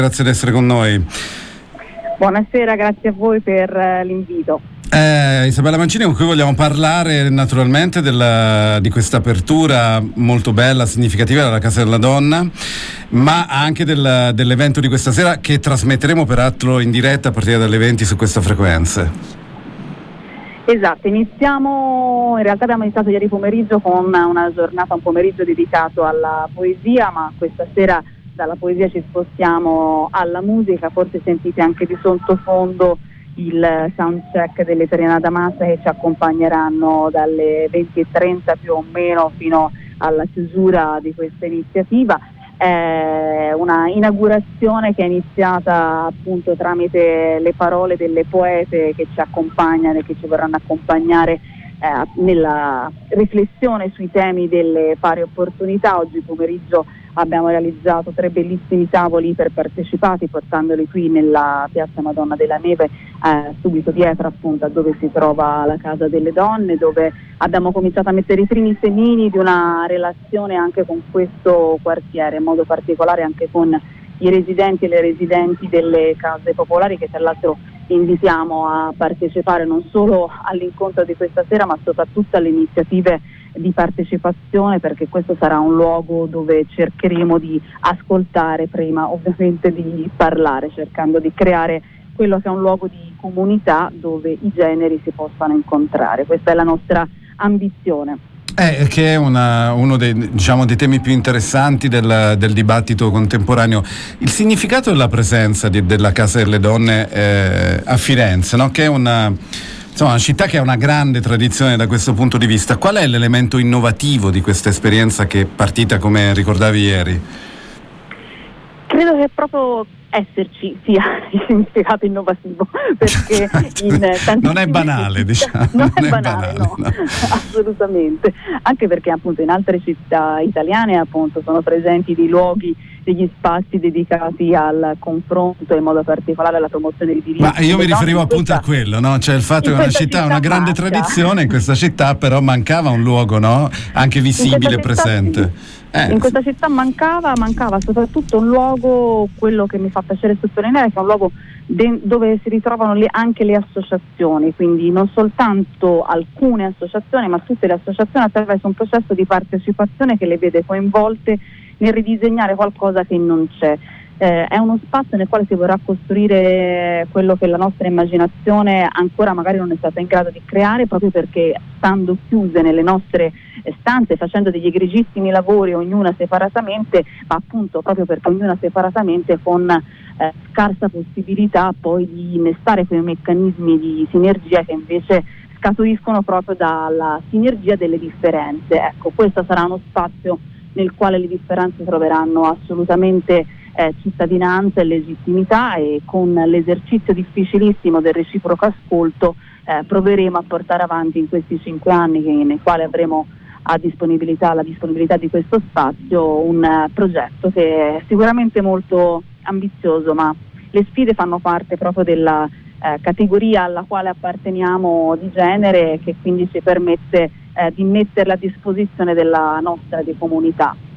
Grazie di essere con noi. Buonasera, grazie a voi per l'invito. Isabella Mancini, con cui vogliamo parlare naturalmente di questa apertura molto bella, significativa della Casa della Donna, ma anche dell'evento di questa sera che trasmetteremo peraltro in diretta a partire dalle 20 su questa frequenza. Esatto, in realtà abbiamo iniziato ieri pomeriggio con una giornata, un pomeriggio dedicato alla poesia, ma questa sera dalla poesia ci spostiamo alla musica. Forse sentite anche di sottofondo il soundcheck delle Serenata Massa che ci accompagneranno dalle 20:30 più o meno fino alla chiusura di questa iniziativa. È una inaugurazione che è iniziata appunto tramite le parole delle poete che ci accompagnano e che ci vorranno accompagnare nella riflessione sui temi delle pari opportunità. Oggi pomeriggio abbiamo realizzato 3 bellissimi tavoli per partecipati, portandoli qui nella piazza Madonna della Neve, subito dietro appunto a dove si trova la Casa delle Donne, dove abbiamo cominciato a mettere i primi semini di una relazione anche con questo quartiere, in modo particolare anche con i residenti e le residenti delle case popolari, che tra l'altro invitiamo a partecipare non solo all'incontro di questa sera ma soprattutto alle iniziative di partecipazione, perché questo sarà un luogo dove cercheremo di ascoltare prima ovviamente di parlare, cercando di creare quello che è un luogo di comunità dove i generi si possano incontrare. Questa è la nostra ambizione. Che è uno dei temi più interessanti del dibattito contemporaneo, il significato della presenza della Casa delle Donne a Firenze, no? Che è una città che ha una grande tradizione da questo punto di vista. Qual è l'elemento innovativo di questa esperienza che è partita, come ricordavi ieri? Credo che proprio esserci sia il significato innovativo, perché non è banale, diciamo. Non è banale, no. Assolutamente, anche perché appunto in altre città italiane appunto sono presenti dei luoghi, degli spazi dedicati al confronto, in modo particolare alla promozione dei diritti. Ma io mi riferivo appunto a quello, no? Cioè il fatto che una città ha una grande tradizione, in questa città però mancava un luogo, no? Anche visibile, presente. In questa città mancava soprattutto un luogo, quello che mi fa piacere sottolineare, che è un luogo dove si ritrovano anche le associazioni, quindi non soltanto alcune associazioni ma tutte le associazioni, attraverso un processo di partecipazione che le vede coinvolte nel ridisegnare qualcosa che non c'è. È uno spazio nel quale si vorrà costruire quello che la nostra immaginazione ancora magari non è stata in grado di creare, proprio perché stando chiuse nelle nostre stanze, facendo degli egregissimi lavori, ognuna separatamente, ma appunto proprio perché ognuna separatamente con scarsa possibilità poi di innestare quei meccanismi di sinergia che invece scaturiscono proprio dalla sinergia delle differenze. Ecco, questo sarà uno spazio nel quale le differenze troveranno assolutamente cittadinanza e legittimità, e con l'esercizio difficilissimo del reciproco ascolto proveremo a portare avanti in questi 5 anni nei quali avremo la disponibilità di questo spazio un progetto che è sicuramente molto ambizioso, ma le sfide fanno parte proprio della categoria alla quale apparteniamo di genere, che quindi ci permette di metterla a disposizione della nostra di comunità.